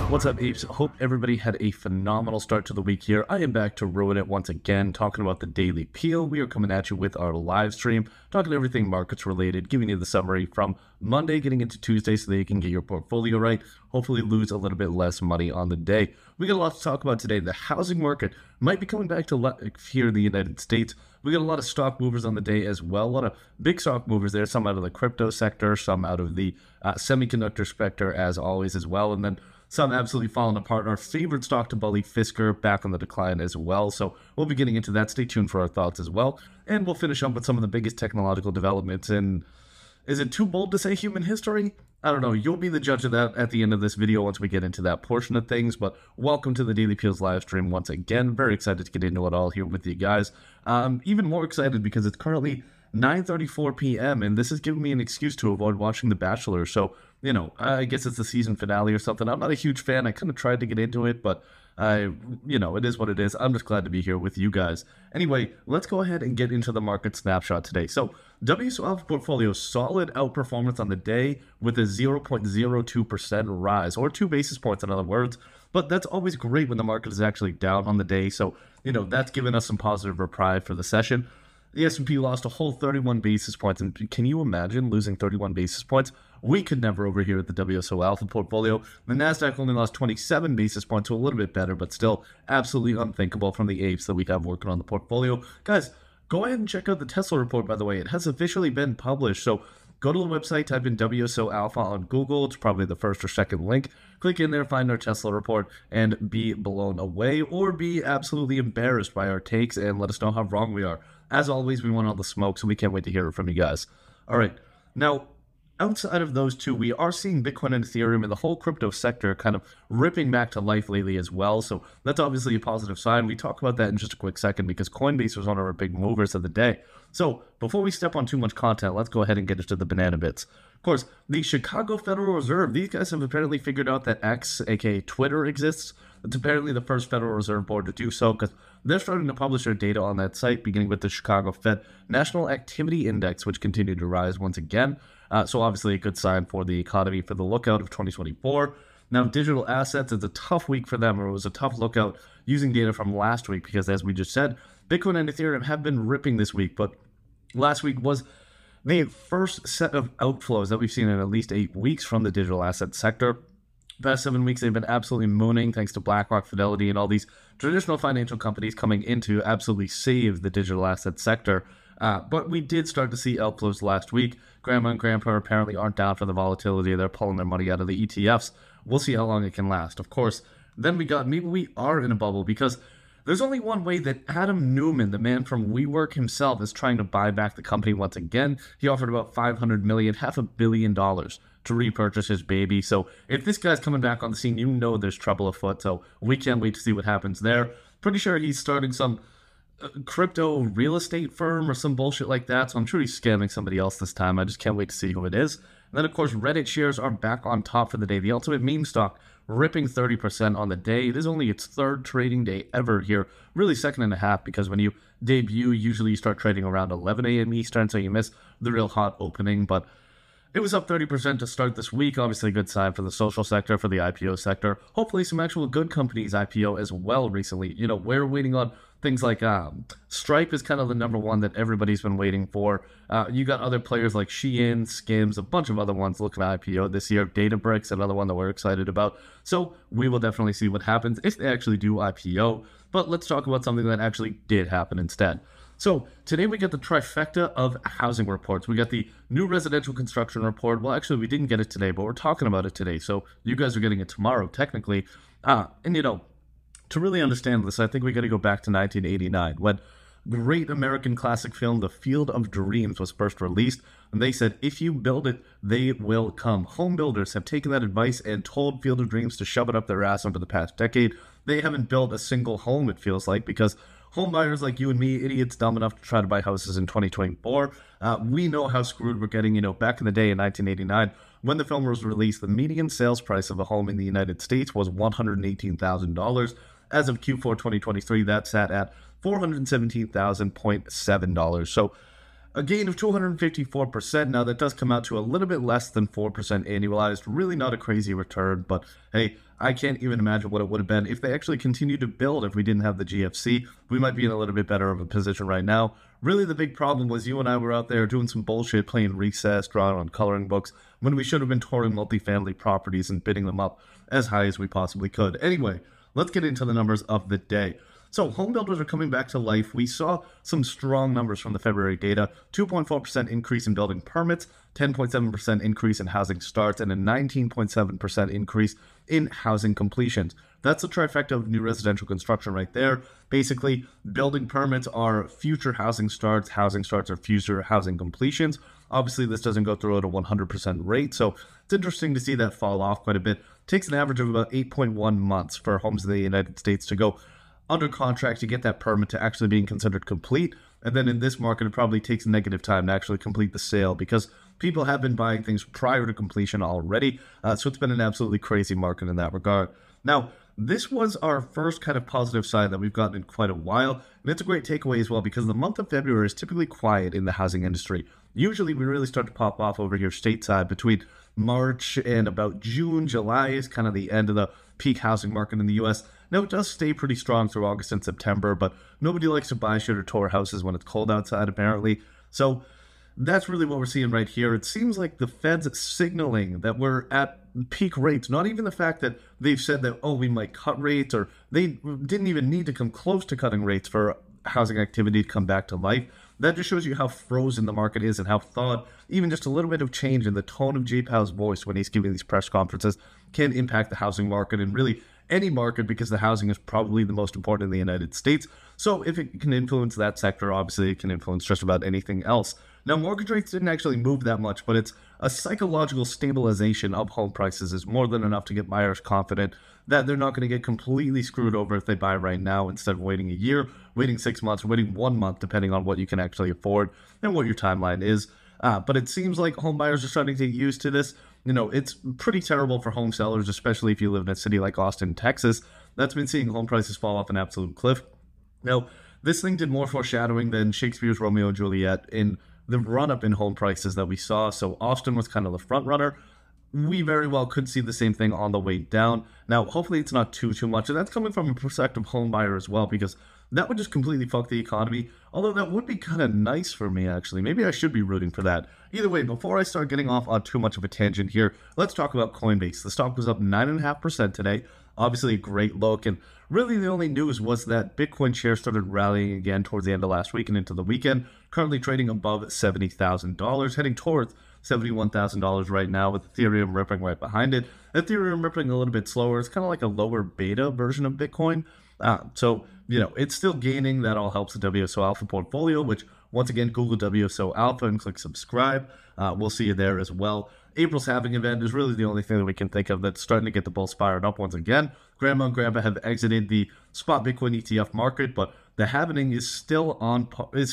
What's up, apes? Hope everybody had a phenomenal start to the week here. I am back to ruin it once again, talking about the Daily Peel. We are coming at you with our live stream, talking everything markets related, giving you the summary from Monday getting into Tuesday so that you can get your portfolio right, hopefully lose a little bit less money on the day. We got a lot to talk about today. The housing market might be coming back to life here in the United States. We got a lot of stock movers on the day as well, a lot of big stock movers there, some out of the crypto sector, some out of the semiconductor sector as always as well, and then some absolutely falling apart. Our favorite stock to bully, Fisker, back on the decline as well. So we'll be getting into that. Stay tuned for our thoughts as well. And we'll finish up with some of the biggest technological developments in, is it too bold to say human history? I don't know. You'll be the judge of that at the end of this video once we get into that portion of things. But welcome to the Daily Peels live stream once again. Very excited to get into it all here with you guys. Even more excited because it's currently 9:34 p.m. and this is giving me an excuse to avoid watching The Bachelor. So, you know, I guess it's the season finale or something. I'm not a huge fan. I kind of tried to get into it, but it is what it is. I'm just glad to be here with you guys. Anyway, let's go ahead and get into the market snapshot today. So, WSO Alpha portfolio, solid outperformance on the day with a 0.02% rise, or 2 basis points in other words. But that's always great when the market is actually down on the day. So, you know, that's given us some positive reprieve for the session. The S&P lost a whole 31 basis points, and can you imagine losing 31 basis points? We could never over here at the WSO Alpha portfolio. The Nasdaq only lost 27 basis points, so a little bit better, but still absolutely unthinkable from the apes that we have working on the portfolio. Guys, go ahead and check out the Tesla report, by the way. It has officially been published, so go to the website, type in WSO Alpha on Google. It's probably the first or second link. Click in there, find our Tesla report, and be blown away or be absolutely embarrassed by our takes and let us know how wrong we are. As always, we want all the smoke, so we can't wait to hear it from you guys. All right. Now, outside of those two, we are seeing Bitcoin and Ethereum and the whole crypto sector kind of ripping back to life lately as well. So that's obviously a positive sign. We talk about that in just a quick second because Coinbase was one of our big movers of the day. So before we step on too much content, let's go ahead and get into the banana bits. Of course, the Chicago Federal Reserve, these guys have apparently figured out that X, aka Twitter, exists. It's apparently the first Federal Reserve Board to do so because they're starting to publish their data on that site, beginning with the Chicago Fed National Activity Index, which continued to rise once again. So obviously a good sign for the economy for the lookout of 2024. Now, digital assets, it's a tough week for them, or it was a tough lookout using data from last week because, as we just said, Bitcoin and Ethereum have been ripping this week, but last week was the first set of outflows that we've seen in at least 8 weeks from the digital asset sector. Past 7 weeks, they've been absolutely mooning thanks to BlackRock, Fidelity, and all these traditional financial companies coming in to absolutely save the digital asset sector. But we did start to see outflows last week. Grandma and Grandpa apparently aren't down for the volatility. They're pulling their money out of the ETFs. We'll see how long it can last. Of course, then maybe we are in a bubble because there's only one way that Adam Neumann, the man from WeWork himself, is trying to buy back the company once again. He offered about $500 million, $500 million to repurchase his baby. So if this guy's coming back on the scene, you know there's trouble afoot. So we can't wait to see what happens there. Pretty sure he's starting some crypto real estate firm or some bullshit like that. So I'm sure he's scamming somebody else this time. I just can't wait to see who it is. And then, of course, Reddit shares are back on top for the day. The ultimate meme stock ripping 30% on the day. It is only its third trading day ever here. Really second and a half because when you debut, usually you start trading around 11 a.m. Eastern, so you miss the real hot opening. But it was up 30% to start this week. Obviously a good sign for the social sector, for the IPO sector. Hopefully some actual good companies IPO as well recently. You know, we're waiting on things like Stripe is kind of the number one that everybody's been waiting for. You got other players like Shein, Skims, a bunch of other ones looking at IPO this year. Databricks, another one that we're excited about. So we will definitely see what happens if they actually do IPO. But let's talk about something that actually did happen instead. So today we get the trifecta of housing reports. We got the new residential construction report. Well, actually, we didn't get it today, but we're talking about it today. So you guys are getting it tomorrow, technically. And, you know, to really understand this, I think we got to go back to 1989 when great American classic film The Field of Dreams was first released. And they said, if you build it, they will come. Home builders have taken that advice and told Field of Dreams to shove it up their ass over the past decade. They haven't built a single home, it feels like, because home buyers like you and me, idiots dumb enough to try to buy houses in 2024, we know how screwed we're getting. You know, back in the day in 1989, when the film was released, the median sales price of a home in the United States was $118,000. As of Q4 2023, that sat at $417,000.7. So a gain of 254%. Now, that does come out to a little bit less than 4% annualized. Really not a crazy return, but hey, I can't even imagine what it would have been if they actually continued to build. If we didn't have the GFC, we might be in a little bit better of a position right now. Really, the big problem was you and I were out there doing some bullshit, playing Recess, drawing on coloring books, when we should have been touring multifamily properties and bidding them up as high as we possibly could. Anyway, let's get into the numbers of the day. So home builders are coming back to life. We saw some strong numbers from the February data, 2.4% increase in building permits, 10.7% increase in housing starts, and a 19.7% increase in housing completions. That's the trifecta of new residential construction right there. Basically, building permits are future housing starts are future housing completions. Obviously, this doesn't go through at a 100% rate, so it's interesting to see that fall off quite a bit. It takes an average of about 8.1 months for homes in the United States to go under contract to get that permit to actually being considered complete. And then in this market, it probably takes negative time to actually complete the sale because people have been buying things prior to completion already. So it's been an absolutely crazy market in that regard. Now, this was our first kind of positive sign that we've gotten in quite a while. And it's a great takeaway as well because the month of February is typically quiet in the housing industry. Usually we really start to pop off over here stateside between March and about June. July is kind of the end of the peak housing market in the U.S. Now, it does stay pretty strong through August and September, but nobody likes to buy shit or tour houses when it's cold outside, apparently. So that's really what we're seeing right here. It seems like the Fed's signaling that we're at peak rates, not even the fact that they've said that, oh, we might cut rates, or they didn't even need to come close to cutting rates for housing activity to come back to life. That just shows you how frozen the market is and how thought even just a little bit of change in the tone of Jay Powell's voice when he's giving these press conferences can impact the housing market and really any market, because the housing is probably the most important in the United States. So if it can influence that sector, obviously it can influence just about anything else. Now, mortgage rates didn't actually move that much, but it's a psychological stabilization of home prices is more than enough to get buyers confident that they're not going to get completely screwed over if they buy right now instead of waiting a year, waiting 6 months, or waiting 1 month, depending on what you can actually afford and what your timeline is. But it seems like home buyers are starting to get used to this. You know, it's pretty terrible for home sellers, especially if you live in a city like Austin, Texas, that's been seeing home prices fall off an absolute cliff. Now, this thing did more foreshadowing than Shakespeare's Romeo and Juliet in the run-up in home prices that we saw. So Austin was kind of the front runner. We very well could see the same thing on the way down. Now, hopefully it's not too much, and that's coming from a prospective home buyer as well, because that would just completely fuck the economy. Although that would be kind of nice for me, actually. Maybe I should be rooting for that. Either way, before I start getting off on too much of a tangent here, let's talk about Coinbase. The stock was up 9.5% today. Obviously a great look, and really the only news was that Bitcoin shares started rallying again towards the end of last week and into the weekend, currently trading above $70,000, heading towards $71,000 right now, with Ethereum ripping right behind it. Ethereum ripping a little bit slower. It's kind of like a lower beta version of Bitcoin. So, it's still gaining. That all helps the WSO Alpha portfolio, which, once again, Google WSO Alpha and click subscribe. We'll see you there as well. April's halving event is really the only thing that we can think of that's starting to get the bulls fired up once again. Grandma and Grandpa have exited the spot Bitcoin ETF market, but the halving is still on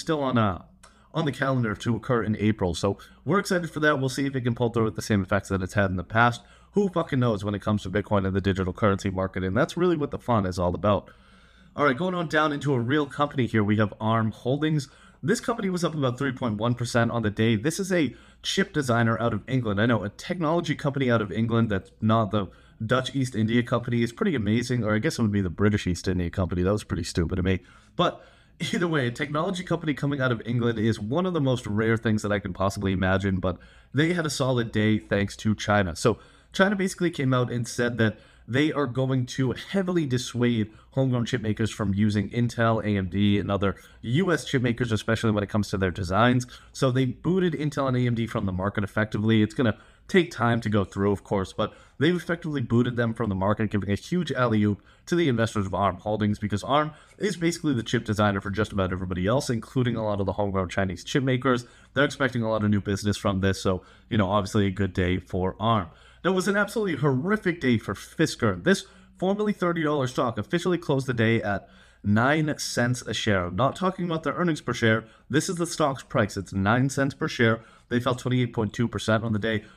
the calendar to occur in April. So we're excited for that. We'll see if it can pull through with the same effects that it's had in the past. Who fucking knows when it comes to Bitcoin and the digital currency market? And that's really what the fun is all about. All right, going on down into a real company here, we have ARM Holdings. This company was up about 3.1% on the day. This is a chip designer out of England. I know, a technology company out of England that's not the Dutch East India Company is pretty amazing, or I guess it would be the British East India Company. That was pretty stupid to me. But either way, a technology company coming out of England is one of the most rare things that I can possibly imagine, but they had a solid day thanks to China. So China basically came out and said that they are going to heavily dissuade homegrown chip makers from using Intel, AMD, and other US chip makers, especially when it comes to their designs. So they booted Intel and AMD from the market effectively. It's going to take time to go through, of course, but they've effectively booted them from the market, giving a huge alley-oop to the investors of ARM Holdings, because ARM is basically the chip designer for just about everybody else, including a lot of the homegrown Chinese chip makers. They're expecting a lot of new business from this, so, obviously a good day for ARM. Now, it was an absolutely horrific day for Fisker. This formerly $30 stock officially closed the day at 9 cents a share. I'm not talking about their earnings per share. This is the stock's price. It's 9 cents per share. They fell 28.2% on the day.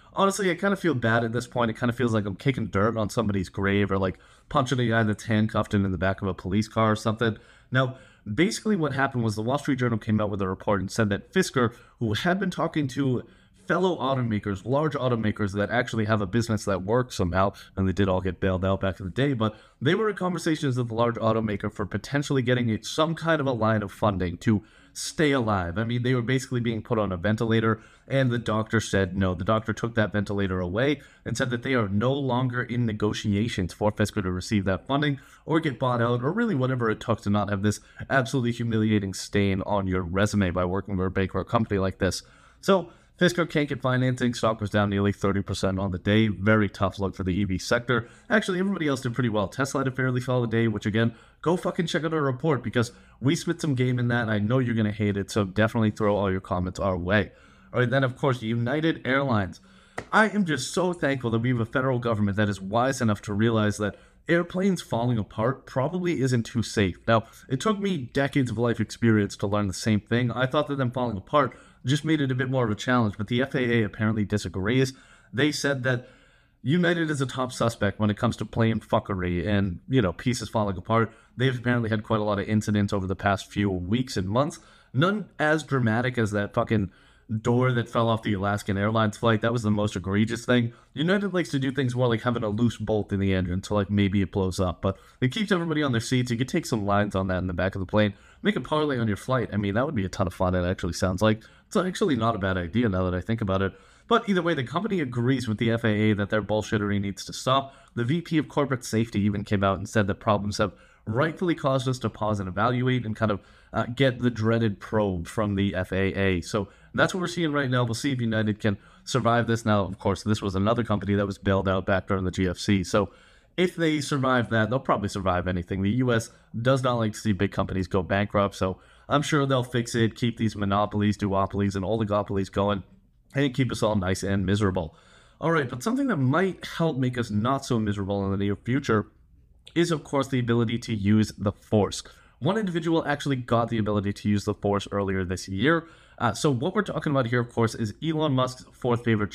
honestly, I kind of feel bad at this point. It kind of feels like I'm kicking dirt on somebody's grave or like punching a guy that's handcuffed and in the back of a police car or something. Now, basically what happened was the Wall Street Journal came out with a report and said that Fisker, who had been talking to fellow automakers, large automakers that actually have a business that works somehow, and they did all get bailed out back in the day, but they were in conversations with the large automaker for potentially getting some kind of a line of funding to stay alive. I mean, they were basically being put on a ventilator, and the doctor said no. The doctor took that ventilator away and said that they are no longer in negotiations for Fisker to receive that funding or get bought out, or really whatever it took to not have this absolutely humiliating stain on your resume by working for a bankrupt company like this. So Fisker can't get financing. Stock was down nearly 30% on the day. Very tough look for the EV sector. Actually, everybody else did pretty well. Tesla had a fairly solid day, which again, go fucking check out our report because we spit some game in that and I know you're going to hate it. So definitely throw all your comments our way. All right, then of course, United Airlines. I am just so thankful that we have a federal government that is wise enough to realize that airplanes falling apart probably isn't too safe. Now, it took me decades of life experience to learn the same thing. I thought that them falling apart just made it a bit more of a challenge, but the FAA apparently disagrees. They said that United is a top suspect when it comes to plane fuckery and, pieces falling apart. They've apparently had quite a lot of incidents over the past few weeks and months. None as dramatic as that fucking door that fell off the Alaskan Airlines flight. That was the most egregious thing. United likes to do things more like having a loose bolt in the engine, so like maybe it blows up, but it keeps everybody on their seats. You could take some lines on that in the back of the plane, make a parlay on your flight. I mean, that would be a ton of fun. It actually sounds like it's actually not a bad idea now that I think about it. But either way, the company agrees with the FAA that their bullshittery needs to stop. The VP of Corporate Safety even came out and said that problems have rightfully caused us to pause and evaluate and kind of get the dreaded probe from the FAA. So that's what we're seeing right now. We'll see if United can survive this. Now, of course, this was another company that was bailed out back during the GFC. So if they survive that, they'll probably survive anything. The U.S. does not like to see big companies go bankrupt, so I'm sure they'll fix it, keep these monopolies, duopolies, and oligopolies going, and keep us all nice and miserable. All right, but something that might help make us not so miserable in the near future is, of course, the ability to use the Force. One individual actually got the ability to use the Force earlier this year. So what we're talking about here, of course, is Elon Musk's fourth favorite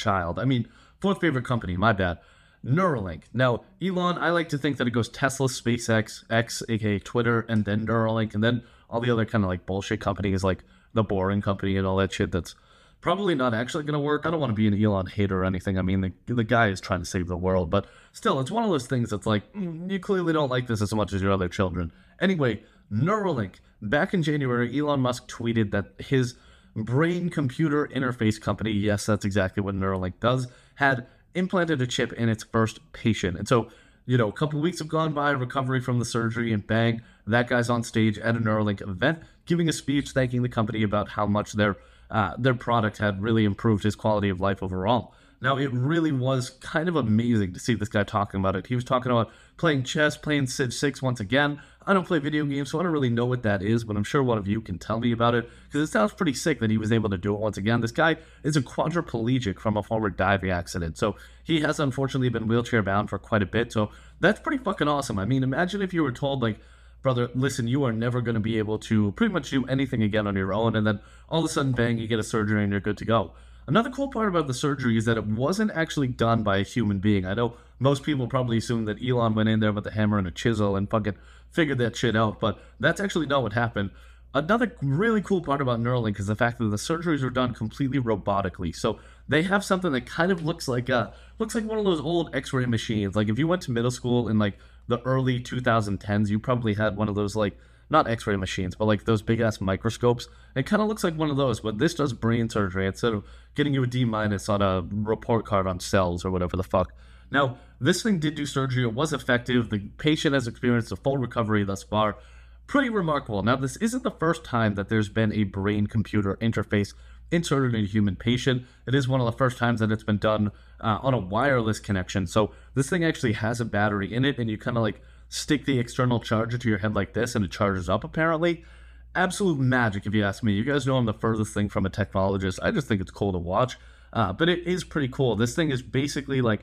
favorite company, my bad. Neuralink. Now, Elon, I like to think that it goes Tesla, SpaceX, X, aka Twitter, and then Neuralink, and then all the other kind of like bullshit companies like the Boring Company and all that shit that's probably not actually going to work. I don't want to be an Elon hater or anything. I mean, the guy is trying to save the world, but still, it's one of those things that's like, you clearly don't like this as much as your other children. Anyway, Neuralink. Back in January, Elon Musk tweeted that his brain-computer interface company, yes, that's exactly what Neuralink does, had implanted a chip in its first patient. And so, a couple weeks have gone by, recovery from the surgery, and bang, that guy's on stage at a Neuralink event, giving a speech thanking the company about how much their product had really improved his quality of life overall. Now, it really was kind of amazing to see this guy talking about it. He was talking about playing chess, playing Civ 6 once again. I don't play video games, so I don't really know what that is, but I'm sure one of you can tell me about it, because it sounds pretty sick that he was able to do it once again. This guy is a quadriplegic from a former diving accident, so he has unfortunately been wheelchair-bound for quite a bit, so that's pretty fucking awesome. I mean, imagine if you were told, like, brother, listen, you are never going to be able to pretty much do anything again on your own, and then all of a sudden, bang, you get a surgery and you're good to go. Another cool part about the surgery is that it wasn't actually done by a human being. I know most people probably assume that Elon went in there with a hammer and a chisel and fucking figured that shit out, but that's actually not what happened. Another really cool part about Neuralink is the fact that the surgeries were done completely robotically. So they have something that kind of looks like one of those old X-ray machines. Like if you went to middle school in like the early 2010s, you probably had one of those like not X-ray machines, but like those big-ass microscopes. It kind of looks like one of those, but this does brain surgery instead of getting you a D- on a report card on cells or whatever the fuck. Now, this thing did do surgery. It was effective. The patient has experienced a full recovery thus far. Pretty remarkable. Now, this isn't the first time that there's been a brain-computer interface inserted in a human patient. It is one of the first times that it's been done on a wireless connection. So this thing actually has a battery in it, and you kind of like stick the external charger to your head like this, and it charges up, apparently. Absolute magic, if you ask me. You guys know I'm the furthest thing from a technologist. I just think it's cool to watch, but it is pretty cool. This thing is basically like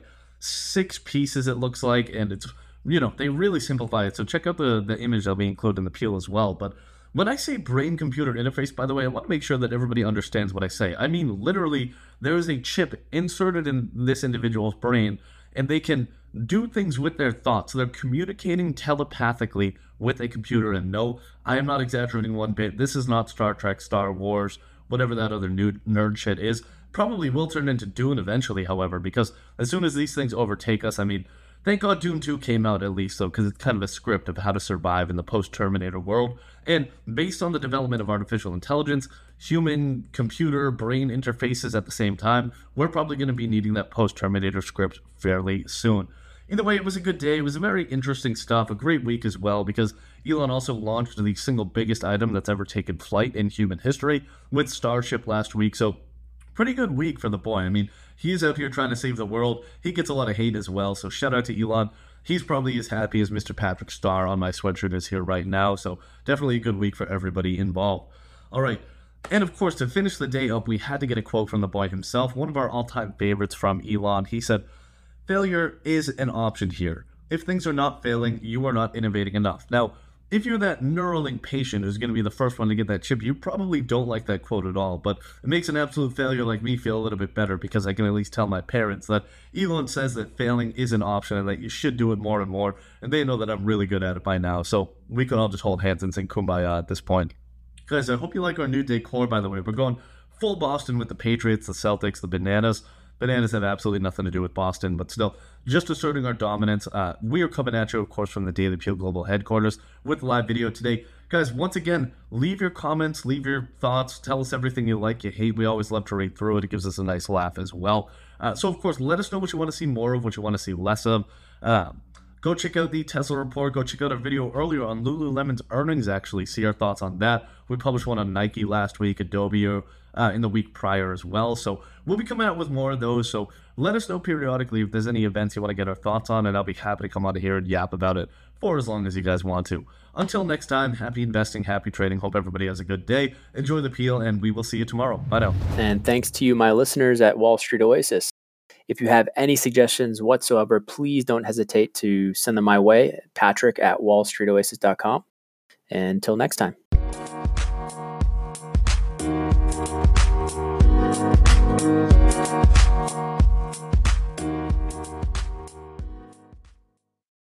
6 pieces, it looks like, and it's, they really simplify it. So check out the image that'll be included in the peel as well. But When I say brain-computer interface, by the way, I want to make sure that everybody understands what I say. I mean, literally, there is a chip inserted in this individual's brain, and they can do things with their thoughts. So they're communicating telepathically with a computer. And no, I am not exaggerating one bit. This is not Star Trek, Star Wars, whatever that other new nerd shit is. Probably will turn into Dune eventually, however, because as soon as these things overtake us, I mean, thank God Dune 2 came out at least, though, because it's kind of a script of how to survive in the post-Terminator world. And based on the development of artificial intelligence, human-computer brain interfaces at the same time, we're probably going to be needing that post-Terminator script fairly soon. Either way, it was a good day. It was a very interesting stuff, a great week as well, because Elon also launched the single biggest item that's ever taken flight in human history with Starship last week. So pretty good week for the boy. I mean, he's out here trying to save the world. He gets a lot of hate as well, so shout out to Elon. He's probably as happy as Mr. Patrick Starr on my sweatshirt is here right now, so definitely a good week for everybody involved. All right, and of course, to finish the day up, we had to get a quote from the boy himself, one of our all-time favorites from Elon. He said, "Failure is an option here. If things are not failing, you are not innovating enough." Now, if you're that Neuralink patient who's going to be the first one to get that chip, you probably don't like that quote at all, but it makes an absolute failure like me feel a little bit better because I can at least tell my parents that Elon says that failing is an option and that you should do it more and more, and they know that I'm really good at it by now, so we can all just hold hands and sing Kumbaya at this point. Guys, I hope you like our new decor, by the way. We're going full Boston with the Patriots, the Celtics, the Bananas. Bananas have absolutely nothing to do with Boston, but still, just asserting our dominance. We are coming at you, of course, from the Daily Peel Global headquarters with live video today. Guys, once again, leave your comments, leave your thoughts, tell us everything you like, you hate. We always love to read through it. It gives us a nice laugh as well. So, of course, let us know what you want to see more of, what you want to see less of. Go check out the Tesla report. Go check out our video earlier on Lululemon's earnings, actually. See our thoughts on that. We published one on Nike last week, Adobe in the week prior as well. So we'll be coming out with more of those. So let us know periodically if there's any events you want to get our thoughts on, and I'll be happy to come on here and yap about it for as long as you guys want to. Until next time, happy investing, happy trading. Hope everybody has a good day. Enjoy the peel, and we will see you tomorrow. Bye now. And thanks to you, my listeners at Wall Street Oasis. If you have any suggestions whatsoever, please don't hesitate to send them my way, Patrick at wallstreetoasis.com. Until next time.